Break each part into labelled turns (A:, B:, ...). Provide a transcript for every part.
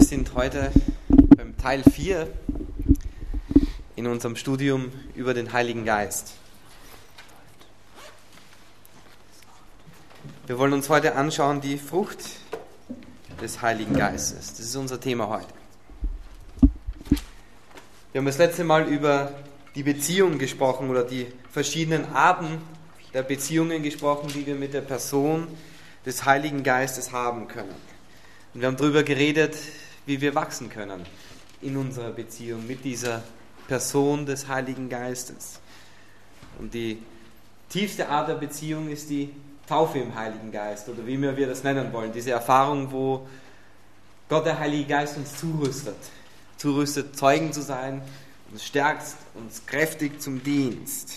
A: sind heute beim Teil 4 in unserem Studium über den Heiligen Geist. Wir wollen uns heute anschauen, die Frucht des Heiligen Geistes. Das ist unser Thema heute. Wir haben das letzte Mal über die Beziehung gesprochen oder die verschiedenen Arten der Beziehungen gesprochen, die wir mit der Person des Heiligen Geistes haben können. Und wir haben darüber geredet, wie wir wachsen können in unserer Beziehung mit dieser Person des Heiligen Geistes. Und die tiefste Art der Beziehung ist die Taufe im Heiligen Geist oder wie wir das nennen wollen. Diese Erfahrung, wo Gott, der Heilige Geist, uns zurüstet, Zeugen zu sein, uns stärkt, uns kräftig zum Dienst.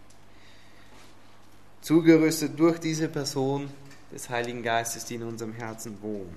A: Zugerüstet durch diese Person des Heiligen Geistes, die in unserem Herzen wohnt.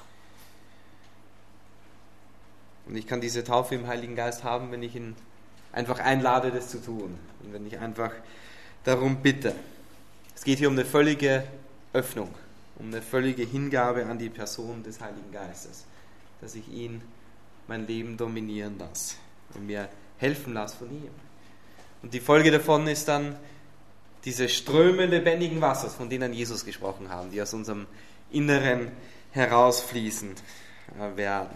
A: Und ich kann diese Taufe im Heiligen Geist haben, wenn ich ihn einfach einlade, das zu tun. Und wenn ich einfach darum bitte. Es geht hier um eine völlige Öffnung, um eine völlige Hingabe an die Person des Heiligen Geistes. Dass ich ihn, mein Leben dominieren lasse und mir helfen lasse von ihm. Und die Folge davon ist dann diese Ströme lebendigen Wassers, von denen Jesus gesprochen haben, die aus unserem Inneren herausfließen werden.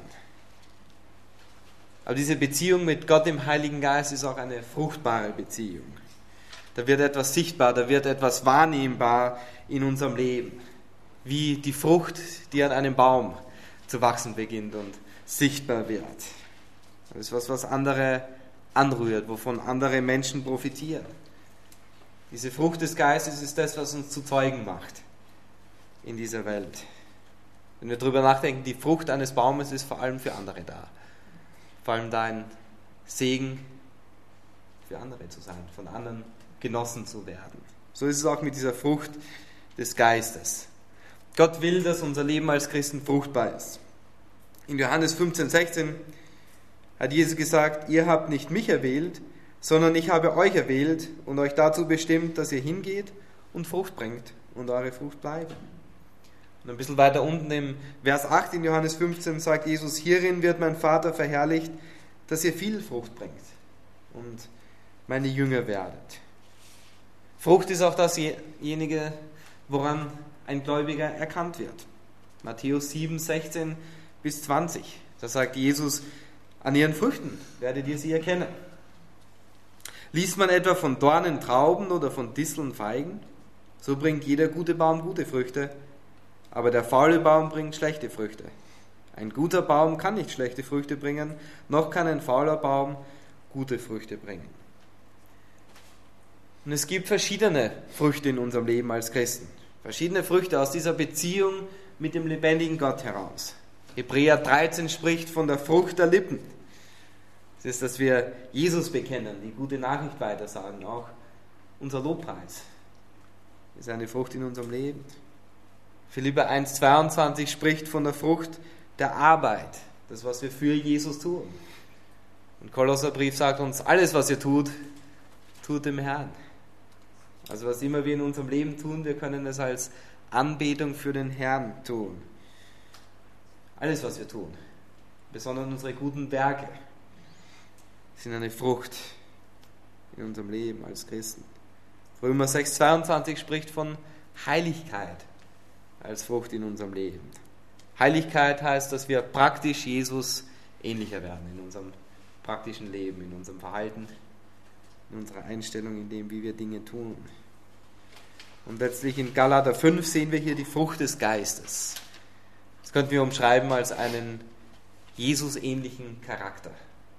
A: Aber diese Beziehung mit Gott, dem Heiligen Geist, ist auch eine fruchtbare Beziehung. Da wird etwas sichtbar, da wird etwas wahrnehmbar in unserem Leben. Wie die Frucht, die an einem Baum zu wachsen beginnt und sichtbar wird. Das ist was andere anrührt, wovon andere Menschen profitieren. Diese Frucht des Geistes ist das, was uns zu Zeugen macht in dieser Welt. Wenn wir darüber nachdenken, die Frucht eines Baumes ist vor allem für andere da. Vor allem da ein Segen für andere zu sein, von anderen genossen zu werden. So ist es auch mit dieser Frucht des Geistes. Gott will, dass unser Leben als Christen fruchtbar ist. In Johannes 15,16 hat Jesus gesagt, ihr habt nicht mich erwählt, sondern ich habe euch erwählt und euch dazu bestimmt, dass ihr hingeht und Frucht bringt und eure Frucht bleibe. Und ein bisschen weiter unten im Vers 8 in Johannes 15 sagt Jesus, hierin wird mein Vater verherrlicht, dass ihr viel Frucht bringt und meine Jünger werdet. Frucht ist auch dasjenige, woran ein Gläubiger erkannt wird. Matthäus 7, 16 bis 20. Da sagt Jesus, an ihren Früchten werdet ihr sie erkennen. Liest man etwa von Dornen Trauben oder von Disteln Feigen, so bringt jeder gute Baum gute Früchte, aber der faule Baum bringt schlechte Früchte. Ein guter Baum kann nicht schlechte Früchte bringen, noch kann ein fauler Baum gute Früchte bringen. Und es gibt verschiedene Früchte in unserem Leben als Christen. Verschiedene Früchte aus dieser Beziehung mit dem lebendigen Gott heraus. Hebräer 13 spricht von der Frucht der Lippen. Das ist, dass wir Jesus bekennen, die gute Nachricht weitersagen, auch unser Lobpreis ist eine Frucht in unserem Leben. Philipper 1,22 spricht von der Frucht der Arbeit, das, was wir für Jesus tun. Und Kolosserbrief sagt uns, alles, was ihr tut, tut dem Herrn. Also was immer wir in unserem Leben tun, wir können es als Anbetung für den Herrn tun. Alles, was wir tun, besonders unsere guten Werke, sind eine Frucht in unserem Leben als Christen. Römer 6,22 spricht von Heiligkeit als Frucht in unserem Leben. Heiligkeit heißt, dass wir praktisch Jesus ähnlicher werden in unserem praktischen Leben, in unserem Verhalten, in unserer Einstellung, in dem, wie wir Dinge tun. Und letztlich in Galater 5 sehen wir hier die Frucht des Geistes. Das könnten wir umschreiben als einen Jesus-ähnlichen Charakter.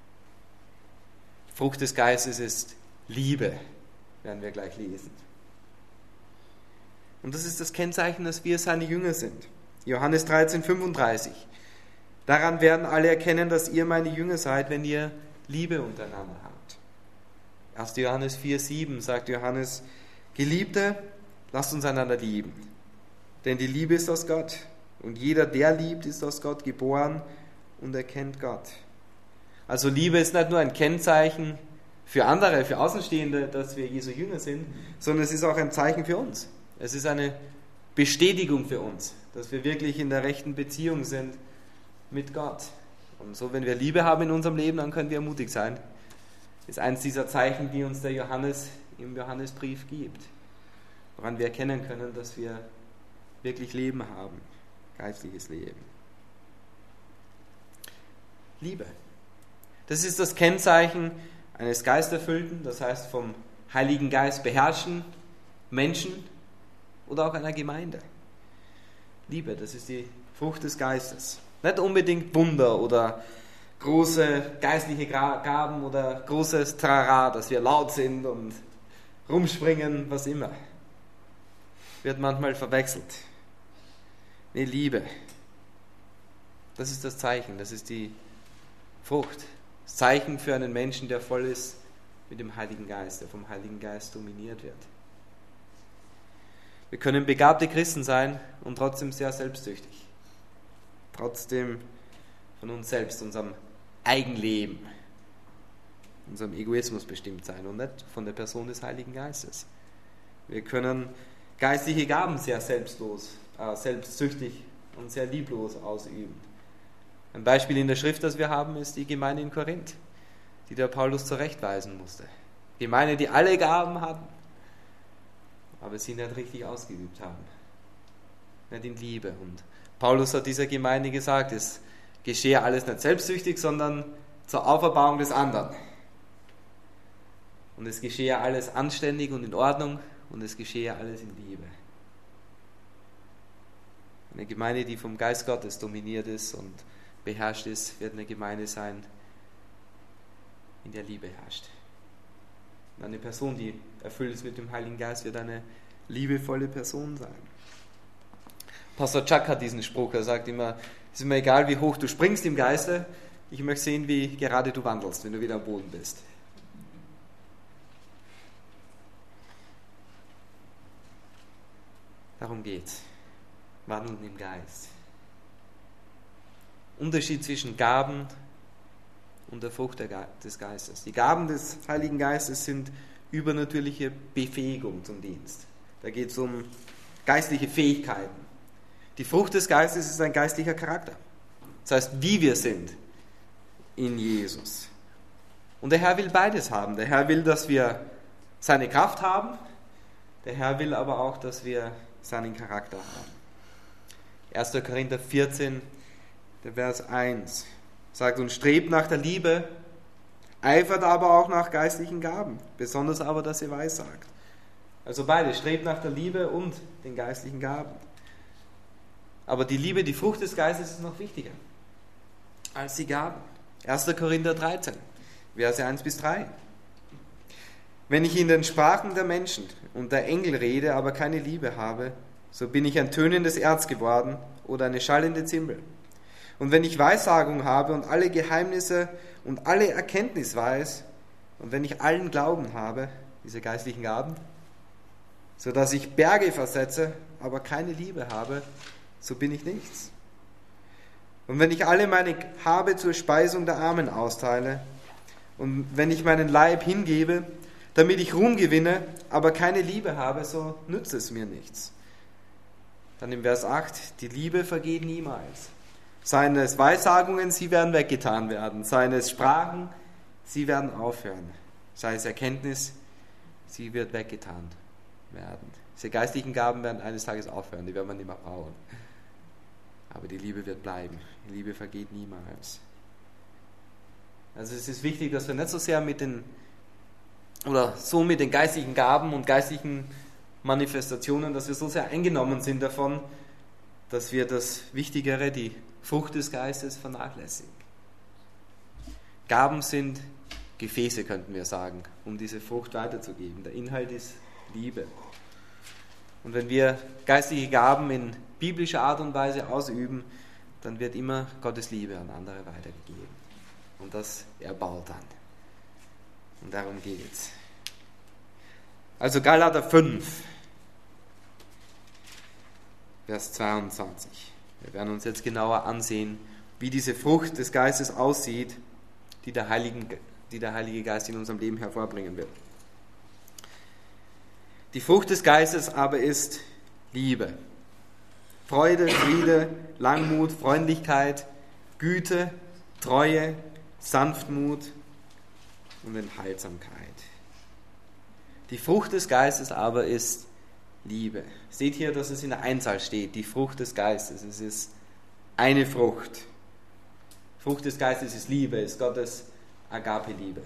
A: Frucht des Geistes ist Liebe, werden wir gleich lesen. Und das ist das Kennzeichen, dass wir seine Jünger sind. Johannes 13,35. Daran werden alle erkennen, dass ihr meine Jünger seid, wenn ihr Liebe untereinander habt. 1. Johannes 4,7 sagt Johannes, Geliebte, lasst uns einander lieben. Denn die Liebe ist aus Gott. Und jeder, der liebt, ist aus Gott geboren und erkennt Gott. Also Liebe ist nicht nur ein Kennzeichen für andere, für Außenstehende, dass wir Jesu Jünger sind, sondern es ist auch ein Zeichen für uns. Es ist eine Bestätigung für uns, dass wir wirklich in der rechten Beziehung sind mit Gott. Und so, wenn wir Liebe haben in unserem Leben, dann können wir mutig sein. Das ist eins dieser Zeichen, die uns der Johannes im Johannesbrief gibt, woran wir erkennen können, dass wir wirklich Leben haben, geistliches Leben. Liebe. Das ist das Kennzeichen eines Geisterfüllten, das heißt vom Heiligen Geist beherrschten Menschen oder auch einer Gemeinde. Liebe, das ist die Frucht des Geistes. Nicht unbedingt Wunder oder große geistliche Gaben oder großes Trara, dass wir laut sind und rumspringen, was immer. Wird manchmal verwechselt. Nee, Liebe. Das ist das Zeichen, das ist die Frucht. Das Zeichen für einen Menschen, der voll ist mit dem Heiligen Geist, der vom Heiligen Geist dominiert wird. Wir können begabte Christen sein und trotzdem sehr selbstsüchtig. Trotzdem von uns selbst, unserem Eigenleben, unserem Egoismus bestimmt sein und nicht von der Person des Heiligen Geistes. Wir können geistliche Gaben sehr selbstsüchtig und sehr lieblos ausüben. Ein Beispiel in der Schrift, das wir haben, ist die Gemeinde in Korinth, die der Paulus zurechtweisen musste. Gemeinde, die alle Gaben hatten, aber sie nicht richtig ausgeübt haben. Nicht in Liebe. Und Paulus hat dieser Gemeinde gesagt, es geschehe alles nicht selbstsüchtig, sondern zur Auferbauung des anderen. Und es geschehe alles anständig und in Ordnung und es geschehe alles in Liebe. Eine Gemeinde, die vom Geist Gottes dominiert ist und beherrscht ist, wird eine Gemeinde sein, in der Liebe herrscht. Und eine Person, die erfüllt ist mit dem Heiligen Geist, wird eine liebevolle Person sein. Pastor Chuck hat diesen Spruch, er sagt immer, es ist mir egal, wie hoch du springst im Geiste, ich möchte sehen, wie gerade du wandelst, wenn du wieder am Boden bist. Darum geht's. Wandeln im Geist. Unterschied zwischen Gaben und der Frucht des Geistes. Die Gaben des Heiligen Geistes sind übernatürliche Befähigung zum Dienst. Da geht es um geistliche Fähigkeiten. Die Frucht des Geistes ist ein geistlicher Charakter. Das heißt, wie wir sind in Jesus. Und der Herr will beides haben. Der Herr will, dass wir seine Kraft haben. Der Herr will aber auch, dass wir seinen Charakter haben. 1. Korinther 14, der Vers 1 sagt, und strebt nach der Liebe, eifert aber auch nach geistlichen Gaben, besonders aber, dass ihr weissagt. Also beide, strebt nach der Liebe und den geistlichen Gaben. Aber die Liebe, die Frucht des Geistes ist noch wichtiger als die Gaben. 1. Korinther 13, Verse 1 bis 3. Wenn ich in den Sprachen der Menschen und der Engel rede, aber keine Liebe habe, so bin ich ein tönendes Erz geworden oder eine schallende Zimbel. Und wenn ich Weissagung habe und alle Geheimnisse und alle Erkenntnis weiß, und wenn ich allen Glauben habe, diese geistlichen Gaben, so dass ich Berge versetze, aber keine Liebe habe, so bin ich nichts. Und wenn ich alle meine Habe zur Speisung der Armen austeile, und wenn ich meinen Leib hingebe, damit ich Ruhm gewinne, aber keine Liebe habe, so nützt es mir nichts. Dann im Vers 8, die Liebe vergeht niemals. Seien es Weissagungen, sie werden weggetan werden. Seien es Sprachen, sie werden aufhören. Sei es Erkenntnis, sie wird weggetan werden. Diese geistlichen Gaben werden eines Tages aufhören, die werden wir nicht mehr brauchen. Aber die Liebe wird bleiben. Die Liebe vergeht niemals. Also es ist wichtig, dass wir nicht so sehr mit den geistlichen Gaben und geistlichen Manifestationen, dass wir so sehr eingenommen sind davon, dass wir das Wichtigere, die Frucht des Geistes, vernachlässigen. Gaben sind Gefäße, könnten wir sagen, um diese Frucht weiterzugeben. Der Inhalt ist Liebe. Und wenn wir geistliche Gaben in biblischer Art und Weise ausüben, dann wird immer Gottes Liebe an andere weitergegeben. Und das erbaut dann. Und darum geht's. Also Galater 5, Vers 22. Wir werden uns jetzt genauer ansehen, wie diese Frucht des Geistes aussieht, die der Heilige Geist in unserem Leben hervorbringen wird. Die Frucht des Geistes aber ist Liebe, Freude, Friede, Langmut, Freundlichkeit, Güte, Treue, Sanftmut und Enthaltsamkeit. Die Frucht des Geistes aber ist Liebe. Seht hier, dass es in der Einzahl steht, die Frucht des Geistes. Es ist eine Frucht. Frucht des Geistes ist Liebe, ist Gottes Agape-Liebe.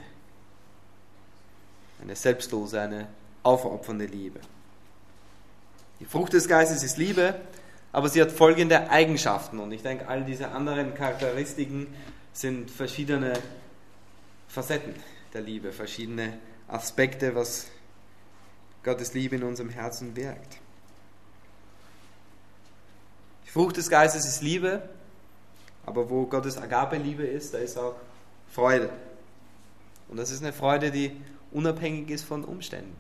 A: Eine selbstlose, eine aufopfernde Liebe. Die Frucht des Geistes ist Liebe, aber sie hat folgende Eigenschaften. Und ich denke, all diese anderen Charakteristiken sind verschiedene Facetten der Liebe, verschiedene Aspekte, was Gottes Liebe in unserem Herzen wirkt. Die Frucht des Geistes ist Liebe, aber wo Gottes Agape-Liebe ist, da ist auch Freude. Und das ist eine Freude, die unabhängig ist von Umständen.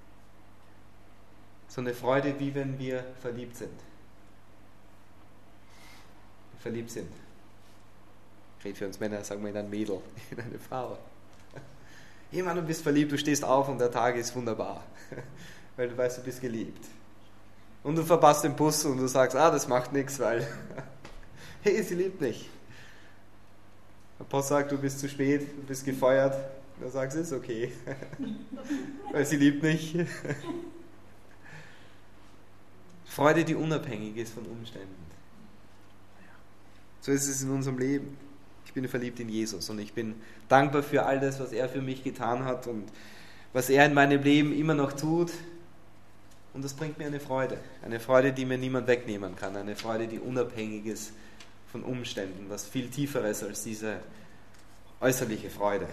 A: So eine Freude, wie wenn wir verliebt sind. Verliebt sind. Ich rede für uns Männer, sagen wir in ein Mädel, in eine Frau. Jemand, du bist verliebt, du stehst auf und der Tag ist wunderbar, weil du weißt, du bist geliebt. Und du verpasst den Bus und du sagst, das macht nichts, weil hey, sie liebt mich. Der Post sagt, du bist zu spät, du bist gefeuert. Du sagst, ist okay, weil sie liebt mich. Freude, die unabhängig ist von Umständen. So ist es in unserem Leben. Ich bin verliebt in Jesus und ich bin dankbar für all das, was er für mich getan hat und was er in meinem Leben immer noch tut. Und das bringt mir eine Freude, die mir niemand wegnehmen kann, eine Freude, die unabhängig ist von Umständen, was viel Tieferes als diese äußerliche Freude.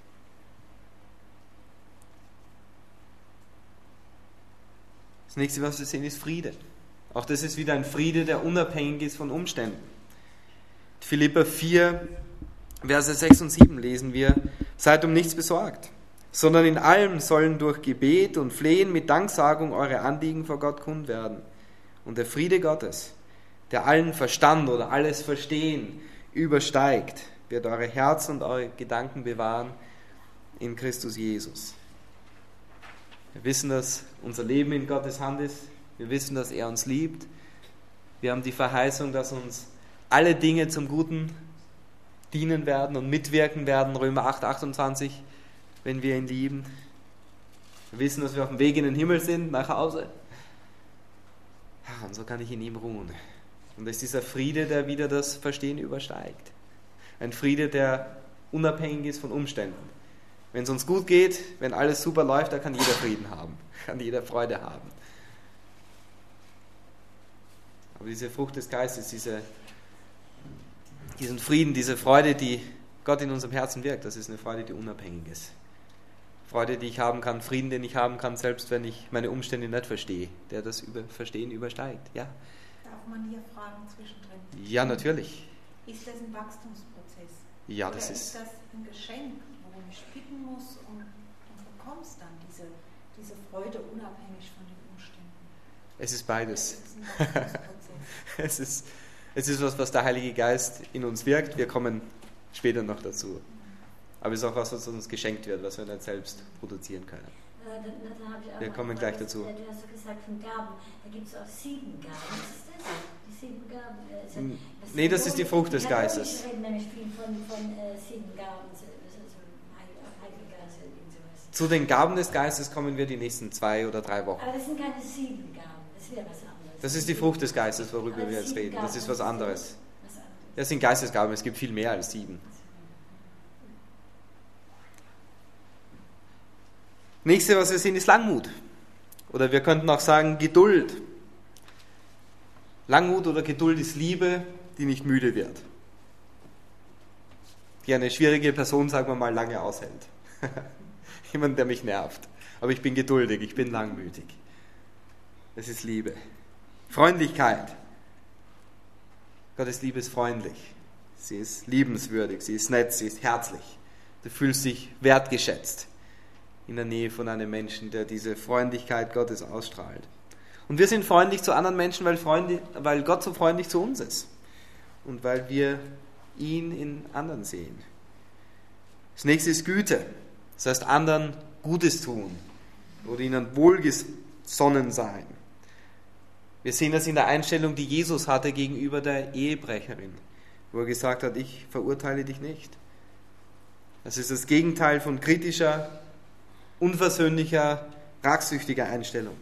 A: Das nächste, was wir sehen, ist Friede. Auch das ist wieder ein Friede, der unabhängig ist von Umständen. In Philipper 4, Verse 6 und 7 lesen wir: Seid um nichts besorgt, sondern in allem sollen durch Gebet und Flehen mit Danksagung eure Anliegen vor Gott kund werden. Und der Friede Gottes, der allen Verstand oder alles Verstehen übersteigt, wird eure Herzen und eure Gedanken bewahren in Christus Jesus. Wir wissen, dass unser Leben in Gottes Hand ist. Wir wissen, dass er uns liebt. Wir haben die Verheißung, dass uns alle Dinge zum Guten dienen werden und mitwirken werden. Römer 8, 28, wenn wir ihn lieben. Wir wissen, dass wir auf dem Weg in den Himmel sind, nach Hause. Ja, und so kann ich in ihm ruhen. Und das ist dieser Friede, der wieder das Verstehen übersteigt. Ein Friede, der unabhängig ist von Umständen. Wenn es uns gut geht, wenn alles super läuft, da kann jeder Frieden haben, kann jeder Freude haben. Aber diese Frucht des Geistes, diesen Frieden, diese Freude, die Gott in unserem Herzen wirkt, das ist eine Freude, die unabhängig ist. Freude, die ich haben kann, Frieden, den ich haben kann, selbst wenn ich meine Umstände nicht verstehe, der das Verstehen übersteigt. Ja.
B: Darf man hier fragen zwischendrin?
A: Ja, natürlich.
B: Ist das ein Wachstumsprozess?
A: Ja,
B: Oder
A: das
B: ist das ein Geschenk, worum ich bitten muss und du bekommst dann diese Freude unabhängig von den Umständen?
A: Es ist beides.
B: Es ist ein Wachstumsprozess.
A: Es ist was der Heilige Geist in uns wirkt. Wir kommen später noch dazu. Aber es ist auch was uns geschenkt wird, was wir nicht selbst produzieren können. Wir kommen gleich dazu.
C: Du hast gesagt von Gaben, da gibt es auch 7 Gaben. Was ist das? Die 7 Gaben?
A: Nee, das ist die Frucht des Geistes.
C: Ich rede nämlich viel von 7 Gaben, Heilige Geist, sowas.
A: Zu den Gaben des Geistes kommen wir die nächsten 2 oder 3 Wochen.
C: Aber das sind keine 7 Gaben, das wäre was anderes.
A: Das ist die Frucht des Geistes, worüber wir jetzt reden. Das ist was anderes. Das sind Geistesgaben, es gibt viel mehr als 7. Nächste, was wir sehen, ist Langmut. Oder wir könnten auch sagen Geduld. Langmut oder Geduld ist Liebe, die nicht müde wird. Die eine schwierige Person, sagen wir mal, lange aushält. Jemand, der mich nervt. Aber ich bin geduldig, ich bin langmütig. Das ist Liebe. Freundlichkeit. Gottes Liebe ist freundlich. Sie ist liebenswürdig, sie ist nett, sie ist herzlich. Du fühlst dich wertgeschätzt in der Nähe von einem Menschen, der diese Freundlichkeit Gottes ausstrahlt. Und wir sind freundlich zu anderen Menschen, weil Gott so freundlich zu uns ist. Und weil wir ihn in anderen sehen. Das nächste ist Güte. Das heißt, anderen Gutes tun oder ihnen wohlgesonnen sein. Wir sehen das in der Einstellung, die Jesus hatte gegenüber der Ehebrecherin, wo er gesagt hat, ich verurteile dich nicht. Das ist das Gegenteil von kritischer, unversöhnlicher, rachsüchtiger Einstellung.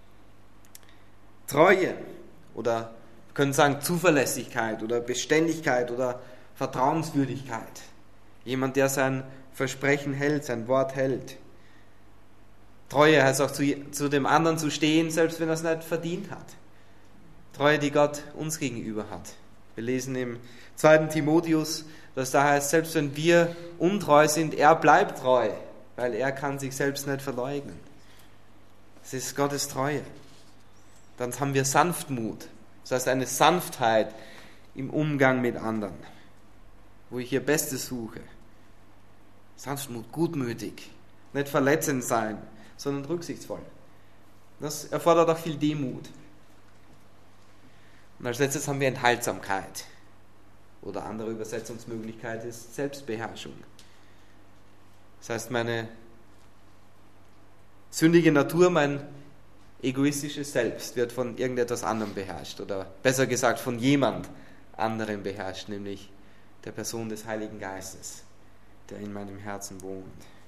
A: Treue oder wir können sagen Zuverlässigkeit oder Beständigkeit oder Vertrauenswürdigkeit. Jemand, der sein Versprechen hält, sein Wort hält. Treue heißt auch zu dem anderen zu stehen, selbst wenn er es nicht verdient hat. Treue, die Gott uns gegenüber hat. Wir lesen im 2. Timotheus, dass da heißt, selbst wenn wir untreu sind, er bleibt treu, weil er kann sich selbst nicht verleugnen. Das ist Gottes Treue. Dann haben wir Sanftmut, das heißt eine Sanftheit im Umgang mit anderen, wo ich ihr Bestes suche. Sanftmut, gutmütig, nicht verletzend sein, sondern rücksichtsvoll. Das erfordert auch viel Demut. Und als letztes haben wir Enthaltsamkeit. Oder andere Übersetzungsmöglichkeit ist Selbstbeherrschung. Das heißt, meine sündige Natur, mein egoistisches Selbst wird von irgendetwas anderem beherrscht. Oder besser gesagt von jemand anderem beherrscht, nämlich der Person des Heiligen Geistes, der in meinem Herzen wohnt.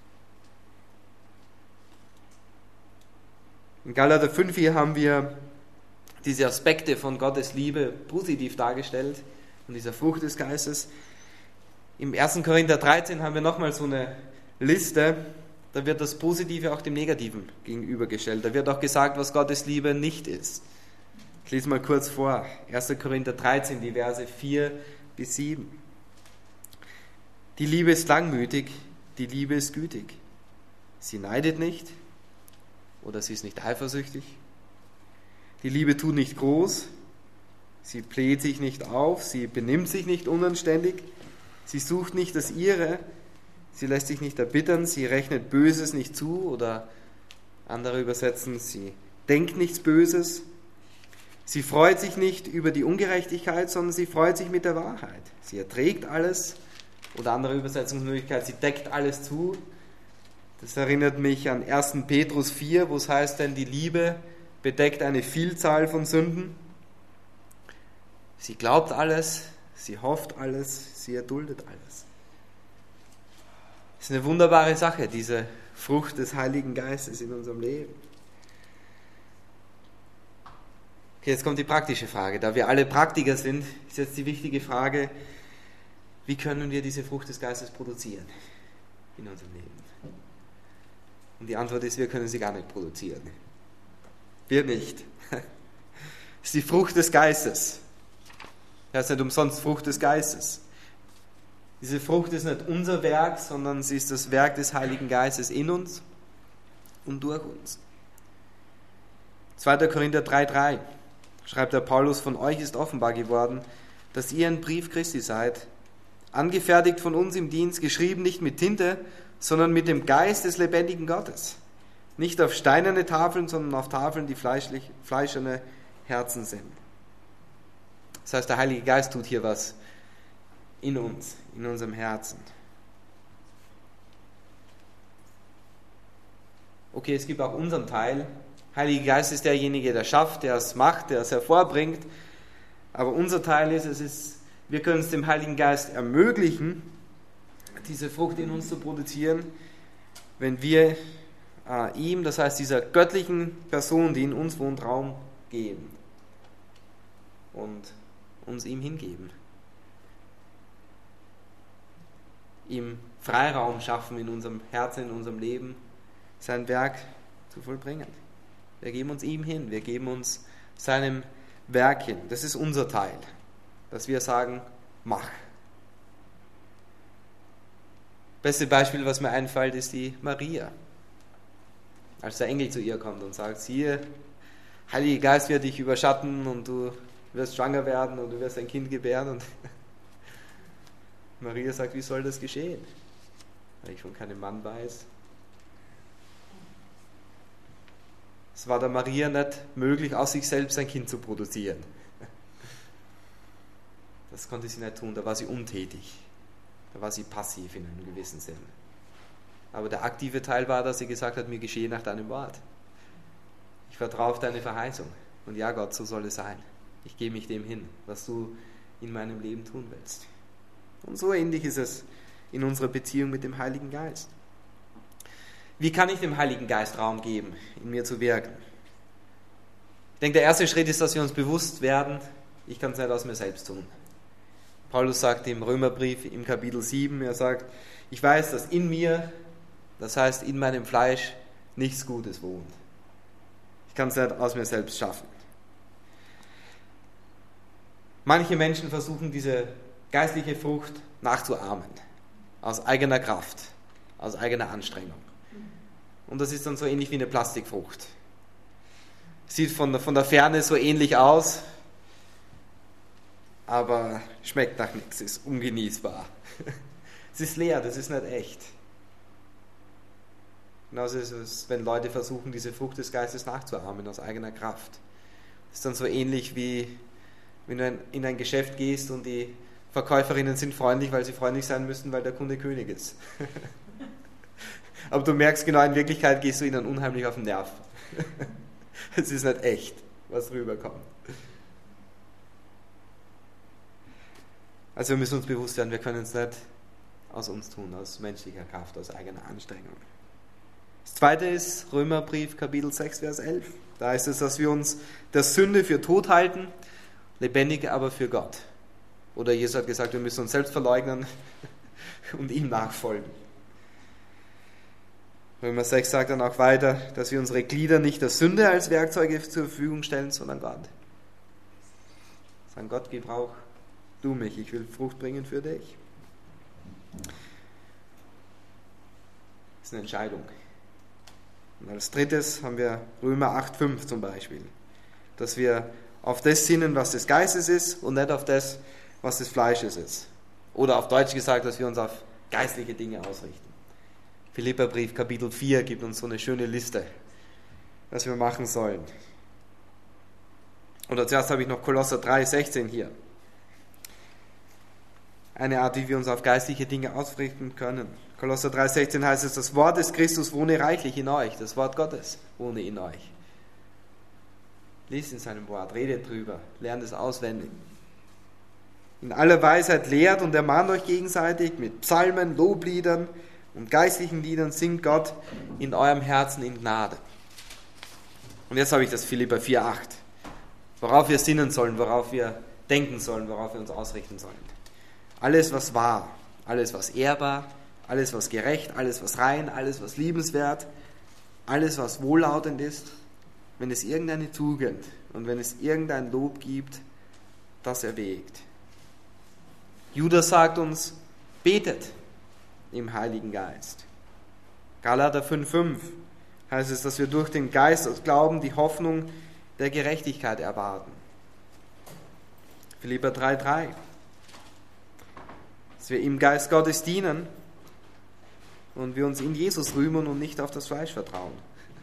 A: In Galater 5 hier haben wir diese Aspekte von Gottes Liebe positiv dargestellt und dieser Frucht des Geistes. Im 1. Korinther 13 haben wir nochmal so eine Liste, da wird das Positive auch dem Negativen gegenübergestellt. Da wird auch gesagt, was Gottes Liebe nicht ist. Ich lese mal kurz vor. 1. Korinther 13, die Verse 4 bis 7. Die Liebe ist langmütig, die Liebe ist gütig. Sie neidet nicht oder sie ist nicht eifersüchtig. Die Liebe tut nicht groß, sie bläht sich nicht auf, sie benimmt sich nicht unanständig, sie sucht nicht das Ihre, sie lässt sich nicht erbittern, sie rechnet Böses nicht zu oder andere übersetzen, sie denkt nichts Böses. Sie freut sich nicht über die Ungerechtigkeit, sondern sie freut sich mit der Wahrheit. Sie erträgt alles oder andere Übersetzungsmöglichkeit, sie deckt alles zu. Das erinnert mich an 1. Petrus 4, wo es heißt, denn die Liebe bedeckt eine Vielzahl von Sünden. Sie glaubt alles, sie hofft alles, sie erduldet alles. Das ist eine wunderbare Sache, diese Frucht des Heiligen Geistes in unserem Leben. Okay, jetzt kommt die praktische Frage. Da wir alle Praktiker sind, ist jetzt die wichtige Frage, wie können wir diese Frucht des Geistes produzieren in unserem Leben? Und die Antwort ist, wir können sie gar nicht produzieren. Wir nicht. Das ist die Frucht des Geistes. Das ist nicht umsonst Frucht des Geistes. Diese Frucht ist nicht unser Werk, sondern sie ist das Werk des Heiligen Geistes in uns und durch uns. 2. Korinther 3,3 schreibt der Paulus, von euch ist offenbar geworden, dass ihr ein Brief Christi seid, angefertigt von uns im Dienst, geschrieben nicht mit Tinte, sondern mit dem Geist des lebendigen Gottes. Nicht auf steinerne Tafeln, sondern auf Tafeln, die fleischerne Herzen sind. Das heißt, der Heilige Geist tut hier was in uns, in unserem Herzen. Okay, es gibt auch unseren Teil. Heiliger Geist ist derjenige, der schafft, der es macht, der es hervorbringt. Aber unser Teil ist, wir können es dem Heiligen Geist ermöglichen, diese Frucht in uns zu produzieren, wenn wir ihm, das heißt dieser göttlichen Person, die in uns wohnt, Raum geben und uns ihm hingeben. Ihm Freiraum schaffen in unserem Herzen, in unserem Leben, sein Werk zu vollbringen. Wir geben uns ihm hin, wir geben uns seinem Werk hin. Das ist unser Teil, dass wir sagen, mach. Beste Beispiel, was mir einfällt, ist die Maria. Als der Engel zu ihr kommt und sagt, siehe, Heiliger Geist wird dich überschatten und du wirst schwanger werden und du wirst ein Kind gebären. Und Maria sagt, wie soll das geschehen? Weil ich von keinem Mann weiß. Es war der Maria nicht möglich, aus sich selbst ein Kind zu produzieren. Das konnte sie nicht tun, da war sie untätig. Da war sie passiv in einem gewissen Sinn. Aber der aktive Teil war, dass sie gesagt hat, mir geschehe nach deinem Wort. Ich vertraue auf deine Verheißung. Und ja, Gott, so soll es sein. Ich gebe mich dem hin, was du in meinem Leben tun willst. Und so ähnlich ist es in unserer Beziehung mit dem Heiligen Geist. Wie kann ich dem Heiligen Geist Raum geben, in mir zu wirken? Ich denke, der erste Schritt ist, dass wir uns bewusst werden, ich kann es nicht aus mir selbst tun. Paulus sagt im Römerbrief im Kapitel 7, er sagt, ich weiß, dass in mir, das heißt in meinem Fleisch, nichts Gutes wohnt. Ich kann es nicht aus mir selbst schaffen. Manche Menschen versuchen, diese geistliche Frucht nachzuahmen, aus eigener Kraft, aus eigener Anstrengung. Und das ist dann so ähnlich wie eine Plastikfrucht. Sieht von der Ferne so ähnlich aus, aber schmeckt nach nichts, ist ungenießbar. Es ist leer, das ist nicht echt. Genauso ist es, wenn Leute versuchen, diese Frucht des Geistes nachzuahmen aus eigener Kraft. Das ist dann so ähnlich wie, wenn du in ein Geschäft gehst und die Verkäuferinnen sind freundlich, weil sie freundlich sein müssen, weil der Kunde König ist. Aber du merkst genau, in Wirklichkeit gehst du ihnen unheimlich auf den Nerv. Es ist nicht echt, was rüberkommt. Also wir müssen uns bewusst werden, wir können es nicht aus uns tun, aus menschlicher Kraft, aus eigener Anstrengung. Das zweite ist Römerbrief, Kapitel 6, Vers 11. Da heißt es, dass wir uns der Sünde für tot halten, lebendig aber für Gott. Oder Jesus hat gesagt, wir müssen uns selbst verleugnen und ihm nachfolgen. Römer 6 sagt dann auch weiter, dass wir unsere Glieder nicht der Sünde als Werkzeuge zur Verfügung stellen, sondern Gott. Sagen, Gott, gebrauch du mich, ich will Frucht bringen für dich. Das ist eine Entscheidung. Und als drittes haben wir Römer 8,5 zum Beispiel, dass wir auf das sinnen, was des Geistes ist und nicht auf das, was des Fleisches ist. Oder auf Deutsch gesagt, dass wir uns auf geistliche Dinge ausrichten. Philipperbrief Kapitel 4 gibt uns so eine schöne Liste, was wir machen sollen. Oder zuerst habe ich noch Kolosser 3,16 hier. Eine Art, wie wir uns auf geistliche Dinge ausrichten können. Kolosser 3,16 heißt es, das Wort des Christus wohne reichlich in euch. Das Wort Gottes wohne in euch. Lies in seinem Wort, redet drüber, lernt es auswendig. In aller Weisheit lehrt und ermahnt euch gegenseitig mit Psalmen, Lobliedern und geistlichen Liedern, singt Gott in eurem Herzen in Gnade. Und jetzt habe ich das Philipper 4,8. Worauf wir sinnen sollen, worauf wir denken sollen, worauf wir uns ausrichten sollen. Alles, was wahr, alles, was ehrbar, alles, was gerecht, alles, was rein, alles, was liebenswert, alles, was wohllautend ist, wenn es irgendeine Tugend und wenn es irgendein Lob gibt, das erwägt. Judas sagt uns, betet im Heiligen Geist. Galater 5,5 heißt es, dass wir durch den Geist aus Glauben die Hoffnung der Gerechtigkeit erwarten. Philipper 3,3 dass wir im Geist Gottes dienen und wir uns in Jesus rühmen und nicht auf das Fleisch vertrauen.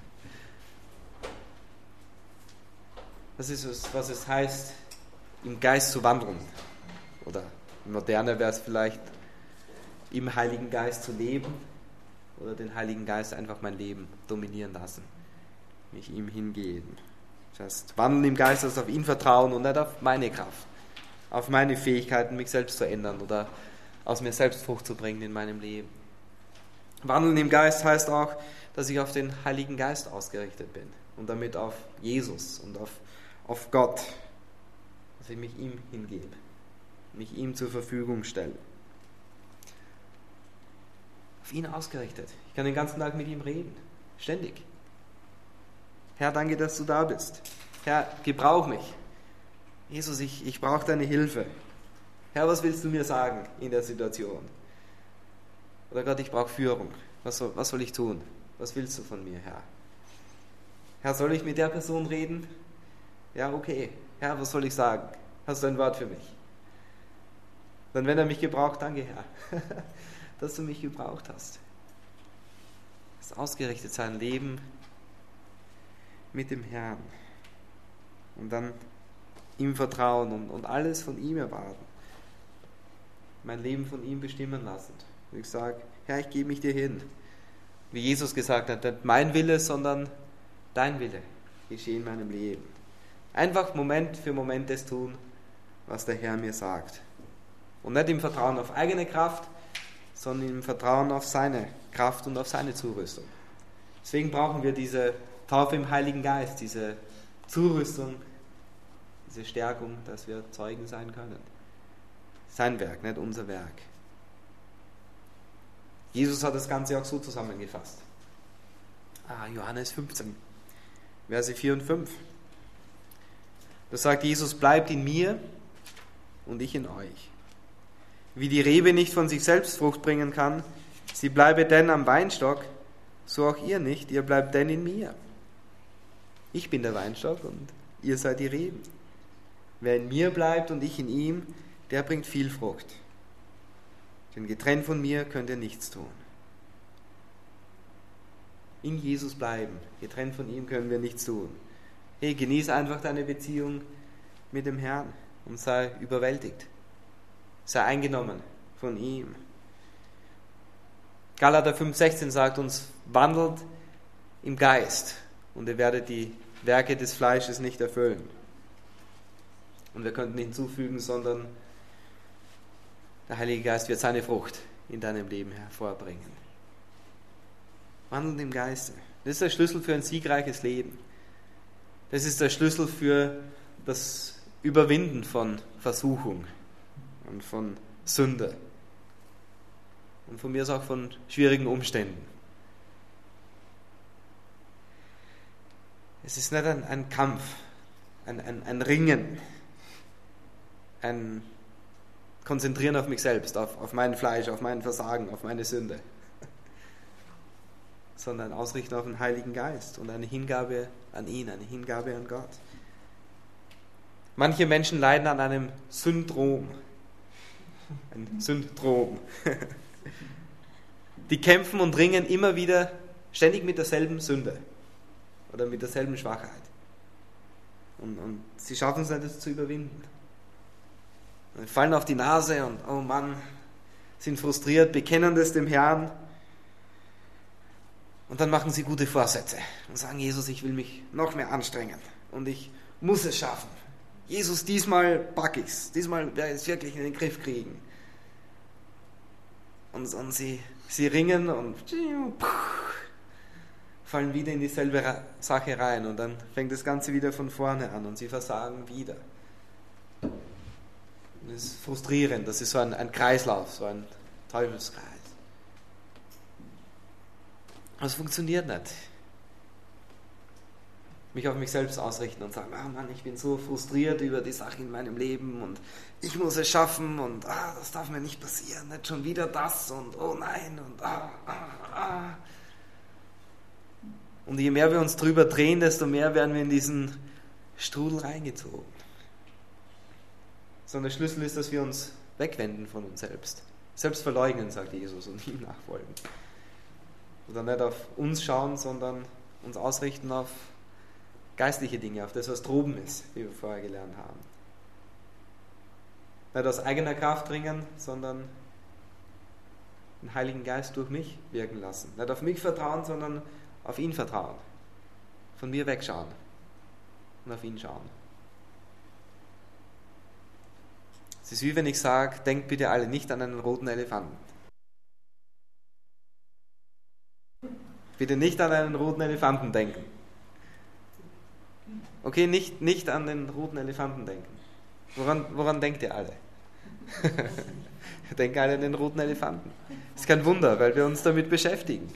A: Das ist es, was es heißt, im Geist zu wandeln. Oder moderner wäre es vielleicht, im Heiligen Geist zu leben oder den Heiligen Geist einfach mein Leben dominieren lassen, mich ihm hingeben. Das heißt, wandeln im Geist, das auf ihn vertrauen und nicht auf meine Kraft, auf meine Fähigkeiten, mich selbst zu ändern oder aus mir selbst Frucht zu bringen in meinem Leben. Wandeln im Geist heißt auch, dass ich auf den Heiligen Geist ausgerichtet bin und damit auf Jesus und auf Gott, dass ich mich ihm hingebe, mich ihm zur Verfügung stelle. Auf ihn ausgerichtet. Ich kann den ganzen Tag mit ihm reden, ständig. Herr, danke, dass du da bist. Herr, gebrauch mich. Jesus, ich brauche deine Hilfe. Herr, was willst du mir sagen in der Situation? Oder Gott, ich brauche Führung. Was soll ich tun? Was willst du von mir, Herr? Herr, soll ich mit der Person reden? Ja, okay. Herr, was soll ich sagen? Hast du ein Wort für mich? Dann, wenn er mich gebraucht, danke, Herr, dass du mich gebraucht hast. Das ausgerichtet sein Leben mit dem Herrn. Und dann ihm vertrauen und alles von ihm erwarten. Mein Leben von ihm bestimmen lassen. Und ich sage, Herr, ich gebe mich dir hin. Wie Jesus gesagt hat, nicht mein Wille, sondern dein Wille geschehe in meinem Leben. Einfach Moment für Moment das tun, was der Herr mir sagt. Und nicht im Vertrauen auf eigene Kraft, sondern im Vertrauen auf seine Kraft und auf seine Zurüstung. Deswegen brauchen wir diese Taufe im Heiligen Geist, diese Zurüstung, diese Stärkung, dass wir Zeugen sein können. Sein Werk, nicht unser Werk. Jesus hat das Ganze auch so zusammengefasst. Johannes 15, Verse 4 und 5. Da sagt Jesus, bleibt in mir und ich in euch. Wie die Rebe nicht von sich selbst Frucht bringen kann, sie bleibe denn am Weinstock, so auch ihr nicht, ihr bleibt denn in mir. Ich bin der Weinstock und ihr seid die Reben. Wer in mir bleibt und ich in ihm, der bringt viel Frucht. Denn getrennt von mir könnt ihr nichts tun. In Jesus bleiben, getrennt von ihm können wir nichts tun. Hey, genieß einfach deine Beziehung mit dem Herrn und sei überwältigt. Sei eingenommen von ihm. Galater 5,16 sagt uns, wandelt im Geist und ihr werdet die Werke des Fleisches nicht erfüllen. Und wir könnten hinzufügen, sondern der Heilige Geist wird seine Frucht in deinem Leben hervorbringen. Wandeln im Geiste. Das ist der Schlüssel für ein siegreiches Leben. Das ist der Schlüssel für das Überwinden von Versuchung und von Sünde. Und von mir aus auch von schwierigen Umständen. Es ist nicht ein Kampf, ein Ringen, ein Konzentrieren auf mich selbst, auf mein Fleisch, auf mein Versagen, auf meine Sünde. Sondern ein Ausrichten auf den Heiligen Geist und eine Hingabe an ihn, eine Hingabe an Gott. Manche Menschen leiden an einem Syndrom. Ein Syndrom. Die kämpfen und ringen immer wieder ständig mit derselben Sünde oder mit derselben Schwachheit. Und sie schaffen es nicht, das zu überwinden. Und fallen auf die Nase und oh Mann, sind frustriert, bekennen das dem Herrn. Und dann machen sie gute Vorsätze und sagen, Jesus, ich will mich noch mehr anstrengen und ich muss es schaffen. Jesus, diesmal pack ich's, diesmal werde ich es wirklich in den Griff kriegen. Und sie ringen und fallen wieder in dieselbe Sache rein und dann fängt das Ganze wieder von vorne an und sie versagen wieder. Und das ist frustrierend, das ist so ein Kreislauf, so ein Teufelskreis. Aber es funktioniert nicht. Mich auf mich selbst ausrichten und sagen, Mann, ich bin so frustriert über die Sache in meinem Leben und ich muss es schaffen und das darf mir nicht passieren, nicht schon wieder das und oh nein und Und je mehr wir uns drüber drehen, desto mehr werden wir in diesen Strudel reingezogen. Sondern der Schlüssel ist, dass wir uns wegwenden von uns selbst. Selbst verleugnen, sagt Jesus, und ihm nachfolgen. Oder nicht auf uns schauen, sondern uns ausrichten auf geistliche Dinge, auf das, was droben ist, wie wir vorher gelernt haben. Nicht aus eigener Kraft ringen, sondern den Heiligen Geist durch mich wirken lassen. Nicht auf mich vertrauen, sondern auf ihn vertrauen. Von mir wegschauen und auf ihn schauen. Es ist wie wenn ich sage, denkt bitte alle nicht an einen roten Elefanten. Bitte nicht an einen roten Elefanten denken. Okay, nicht an den roten Elefanten denken. Woran denkt ihr alle? Denken alle an den roten Elefanten. Das ist kein Wunder, weil wir uns damit beschäftigen.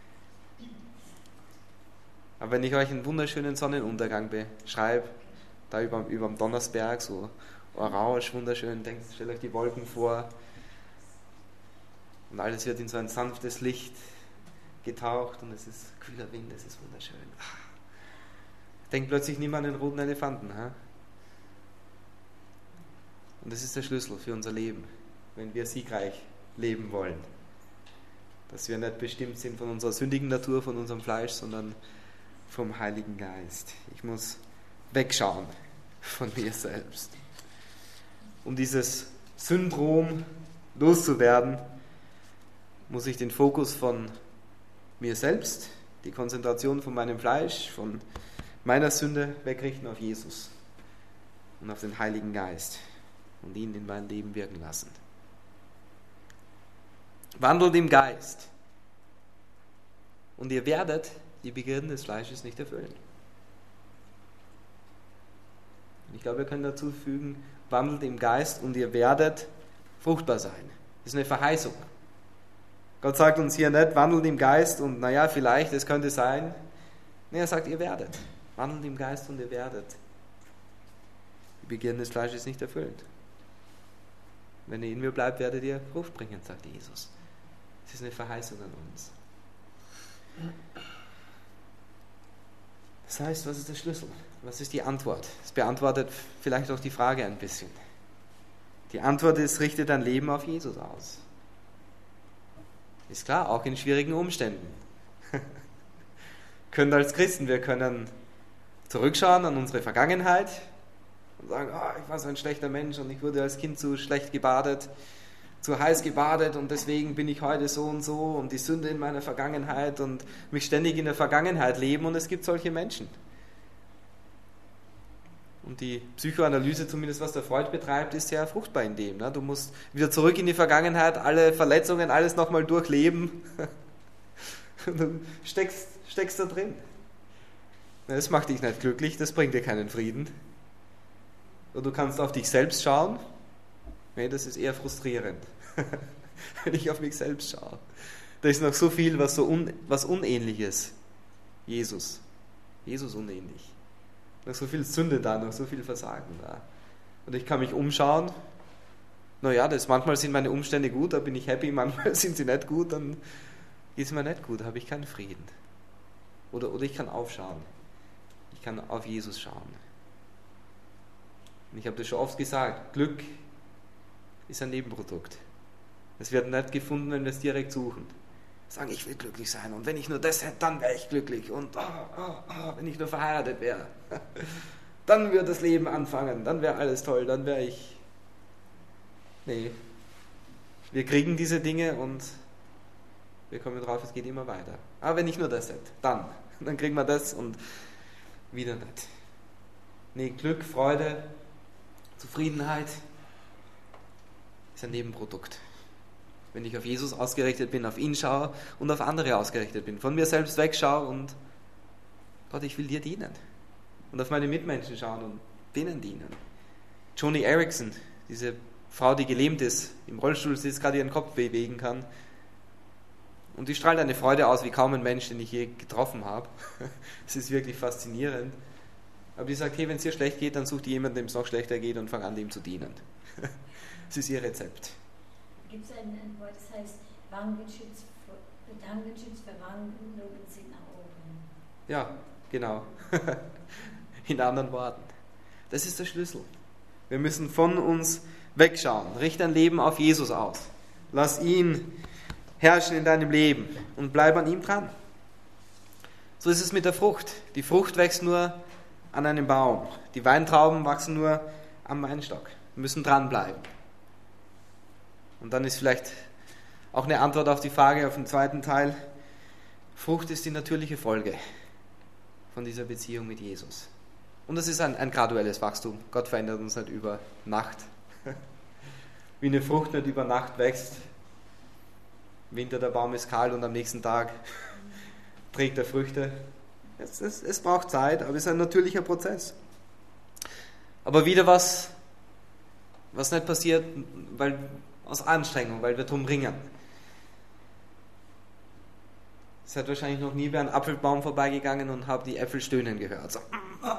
A: Aber wenn ich euch einen wunderschönen Sonnenuntergang beschreibe, da über dem Donnersberg, so orange, wunderschön, stellt euch die Wolken vor und alles wird in so ein sanftes Licht getaucht und es ist kühler Wind, es ist wunderschön. Denkt plötzlich nicht mehr an den roten Elefanten. Und das ist der Schlüssel für unser Leben, wenn wir siegreich leben wollen. Dass wir nicht bestimmt sind von unserer sündigen Natur, von unserem Fleisch, sondern vom Heiligen Geist. Ich muss wegschauen von mir selbst. Um dieses Syndrom loszuwerden, muss ich den Fokus von mir selbst, die Konzentration von meinem Fleisch, von meiner Sünde wegrichten auf Jesus und auf den Heiligen Geist und ihn in mein Leben wirken lassen. Wandelt im Geist. Und ihr werdet die Begierden des Fleisches nicht erfüllen. Ich glaube, wir können dazu fügen, wandelt im Geist und ihr werdet fruchtbar sein. Das ist eine Verheißung. Gott sagt uns hier nicht, wandelt im Geist und naja, vielleicht, es könnte sein. Nee, er sagt, ihr werdet. Wandelt im Geist und ihr werdet die Begierden des Fleisches nicht erfüllen. Wenn ihr in mir bleibt, werdet ihr Frucht bringen, sagt Jesus. Das ist eine Verheißung an uns. Das heißt, was ist der Schlüssel? Was ist die Antwort? Das beantwortet vielleicht auch die Frage ein bisschen. Die Antwort ist, richte dein Leben auf Jesus aus. Ist klar, auch in schwierigen Umständen. Können als Christen, wir können zurückschauen an unsere Vergangenheit und sagen, ich war so ein schlechter Mensch und ich wurde als Kind zu schlecht gebadet, zu heiß gebadet und deswegen bin ich heute so und die Sünde in meiner Vergangenheit und mich ständig in der Vergangenheit leben und es gibt solche Menschen. Und die Psychoanalyse, zumindest was der Freud betreibt, ist sehr fruchtbar in dem. Du musst wieder zurück in die Vergangenheit, alle Verletzungen, alles nochmal durchleben. Du steckst da drin. Das macht dich nicht glücklich, das bringt dir keinen Frieden. Und du kannst auf dich selbst schauen. Nee, das ist eher frustrierend, wenn ich auf mich selbst schaue. Da ist noch so viel, was unähnlich ist. Jesus unähnlich. Noch so viel Sünde da, noch so viel Versagen da. Und ich kann mich umschauen. Naja, manchmal sind meine Umstände gut, da bin ich happy, manchmal sind sie nicht gut, dann geht es mir nicht gut, da habe ich keinen Frieden. Oder ich kann aufschauen. Ich kann auf Jesus schauen. Und ich habe das schon oft gesagt, Glück ist ein Nebenprodukt. Es wird nicht gefunden, wenn wir es direkt suchen. Sagen, ich will glücklich sein und wenn ich nur das hätte, dann wäre ich glücklich und wenn ich nur verheiratet wäre, dann würde das Leben anfangen, dann wäre alles toll, dann wäre ich... Nee, wir kriegen diese Dinge und wir kommen drauf, es geht immer weiter. Aber wenn ich nur das hätte, dann kriegen wir das und wieder nicht. Nee, Glück, Freude, Zufriedenheit ist ein Nebenprodukt. Wenn ich auf Jesus ausgerichtet bin, auf ihn schaue und auf andere ausgerichtet bin, von mir selbst wegschaue und Gott, ich will dir dienen. Und auf meine Mitmenschen schauen und denen dienen. Joni Eareckson, diese Frau, die gelähmt ist, im Rollstuhl sitzt, gerade ihren Kopf bewegen kann. Und die strahlt eine Freude aus wie kaum ein Mensch, den ich je getroffen habe. Es ist wirklich faszinierend. Aber die sagt, hey, wenn es dir schlecht geht, dann such dir jemanden, dem es noch schlechter geht und fang an, dem zu dienen. Das ist ihr Rezept.
C: Gibt es ein Wort, das heißt, Wangenschütz für Wangen, loben sie nach oben.
A: Ja, genau. In anderen Worten. Das ist der Schlüssel. Wir müssen von uns wegschauen. Richte dein Leben auf Jesus aus. Lass ihn herrschen in deinem Leben und bleib an ihm dran. So ist es mit der Frucht. Die Frucht wächst nur an einem Baum. Die Weintrauben wachsen nur am Weinstock. Wir müssen dranbleiben. Und dann ist vielleicht auch eine Antwort auf die Frage, auf den zweiten Teil. Frucht ist die natürliche Folge von dieser Beziehung mit Jesus. Und das ist ein graduelles Wachstum. Gott verändert uns nicht über Nacht. Wie eine Frucht nicht über Nacht wächst. Im Winter der Baum ist kahl und am nächsten Tag trägt er Früchte. Es braucht Zeit, aber es ist ein natürlicher Prozess. Aber wieder was nicht passiert, weil aus Anstrengung, weil wir drum ringen. Es hat wahrscheinlich noch nie bei einem Apfelbaum vorbeigegangen und habe die Äpfel stöhnen gehört. So.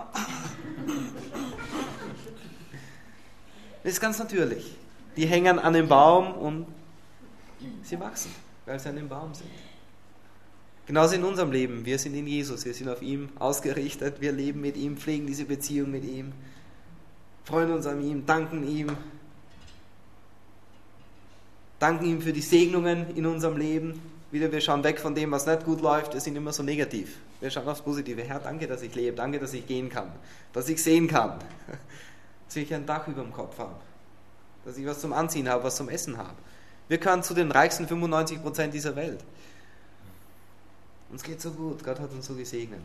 A: Das ist ganz natürlich. Die hängen an dem Baum und sie wachsen, weil sie an dem Baum sind. Genauso in unserem Leben. Wir sind in Jesus, wir sind auf ihm ausgerichtet, wir leben mit ihm, pflegen diese Beziehung mit ihm, freuen uns an ihm, danken ihm für die Segnungen in unserem Leben. Wieder, wir schauen weg von dem, was nicht gut läuft, wir sind immer so negativ. Wir schauen aufs Positive. Herr, danke, dass ich lebe, danke, dass ich gehen kann, dass ich sehen kann, dass ich ein Dach über dem Kopf habe, dass ich was zum Anziehen habe, was zum Essen habe. Wir gehören zu den reichsten 95% dieser Welt. Uns geht so gut, Gott hat uns so gesegnet.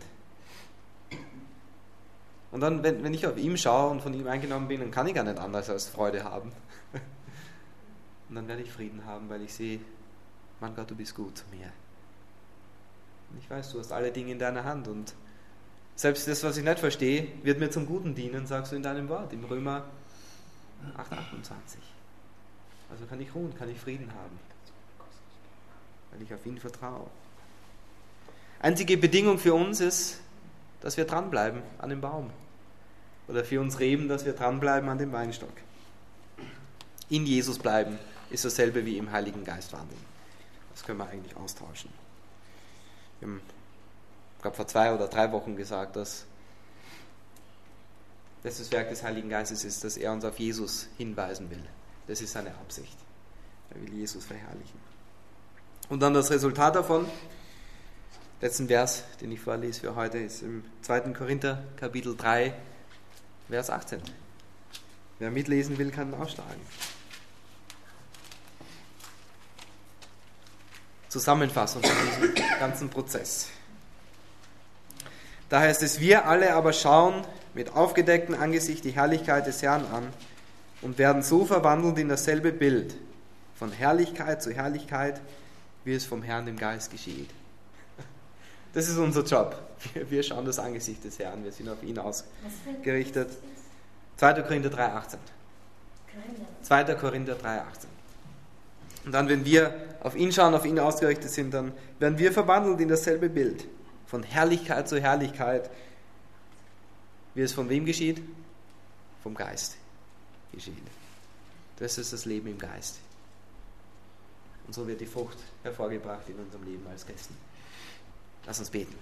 A: Und dann, wenn ich auf ihn schaue und von ihm eingenommen bin, dann kann ich gar nicht anders als Freude haben. Und dann werde ich Frieden haben, weil ich sehe, Mann Gott, du bist gut zu mir. Und ich weiß, du hast alle Dinge in deiner Hand und selbst das, was ich nicht verstehe, wird mir zum Guten dienen, sagst du in deinem Wort, im Römer 8,28. Also kann ich ruhen, kann ich Frieden haben, weil ich auf ihn vertraue. Einzige Bedingung für uns ist, dass wir dranbleiben an dem Baum. Oder für uns Reben, dass wir dranbleiben an dem Weinstock. In Jesus bleiben ist dasselbe wie im Heiligen Geist wandeln. Das können wir eigentlich austauschen. Wir haben, ich glaube, vor 2 oder 3 Wochen gesagt, dass das Werk des Heiligen Geistes ist, dass er uns auf Jesus hinweisen will. Das ist seine Absicht. Er will Jesus verherrlichen. Und dann das Resultat davon, letzten Vers, den ich vorlese für heute, ist im 2. Korinther, Kapitel 3, Vers 18. Wer mitlesen will, kann aufschlagen. Zusammenfassung von diesem ganzen Prozess. Da heißt es, wir alle aber schauen mit aufgedecktem Angesicht die Herrlichkeit des Herrn an und werden so verwandelt in dasselbe Bild, von Herrlichkeit zu Herrlichkeit, wie es vom Herrn im Geist geschieht. Das ist unser Job. Wir schauen das Angesicht des Herrn, wir sind auf ihn ausgerichtet. 2. Korinther 3,18. 2. Korinther 3,18. Und dann, wenn wir auf ihn schauen, auf ihn ausgerichtet sind, dann werden wir verwandelt in dasselbe Bild. Von Herrlichkeit zu Herrlichkeit, wie es von wem geschieht? Vom Geist geschieht. Das ist das Leben im Geist. Und so wird die Frucht hervorgebracht in unserem Leben als Christen. Lass uns beten.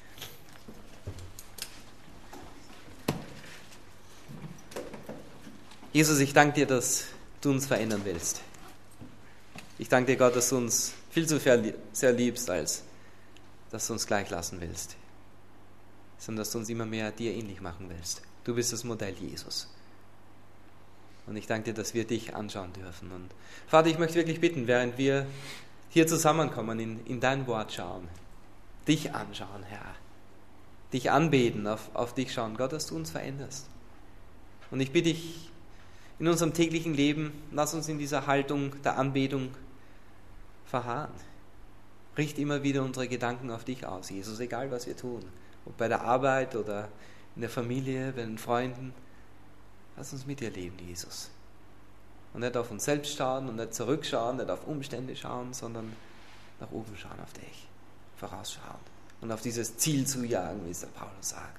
A: Jesus, ich danke dir, dass du uns verändern willst. Ich danke dir, Gott, dass du uns viel zu sehr liebst, als dass du uns gleich lassen willst, sondern dass du uns immer mehr dir ähnlich machen willst. Du bist das Modell Jesus. Und ich danke dir, dass wir dich anschauen dürfen. Und Vater, ich möchte wirklich bitten, während wir hier zusammenkommen, in dein Wort schauen, dich anschauen, Herr, dich anbeten, auf dich schauen, Gott, dass du uns veränderst. Und ich bitte dich, in unserem täglichen Leben, lass uns in dieser Haltung der Anbetung verharren. Richt immer wieder unsere Gedanken auf dich aus, Jesus, egal was wir tun. Ob bei der Arbeit oder in der Familie, bei den Freunden. Lass uns mit dir leben, Jesus. Und nicht auf uns selbst schauen und nicht zurückschauen, nicht auf Umstände schauen, sondern nach oben schauen auf dich. Vorausschauen. Und auf dieses Ziel zu jagen, wie es der Paulus sagt.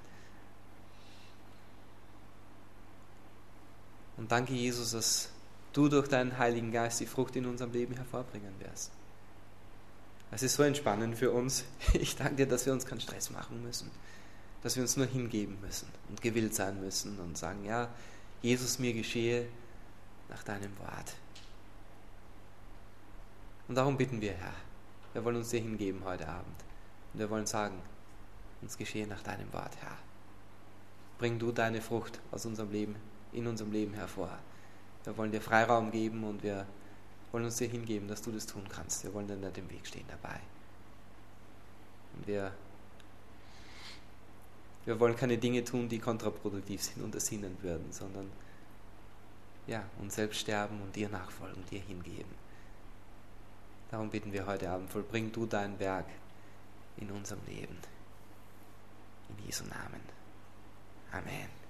A: Und danke, Jesus, dass du durch deinen Heiligen Geist die Frucht in unserem Leben hervorbringen wirst. Es ist so entspannend für uns. Ich danke dir, dass wir uns keinen Stress machen müssen. Dass wir uns nur hingeben müssen und gewillt sein müssen und sagen, ja, Jesus, mir geschehe nach deinem Wort. Und darum bitten wir, Herr, wir wollen uns dir hingeben heute Abend. Und wir wollen sagen, uns geschehe nach deinem Wort, Herr. Bring du deine Frucht aus unserem Leben, in unserem Leben hervor. Wir wollen dir Freiraum geben und wir wollen uns dir hingeben, dass du das tun kannst. Wir wollen dir nicht im Weg stehen dabei. Und wir wollen keine Dinge tun, die kontraproduktiv sind und ersinnen würden, sondern ja, uns selbst sterben und dir nachfolgen, dir hingeben. Darum bitten wir heute Abend, vollbring du dein Werk in unserem Leben. In Jesu Namen. Amen.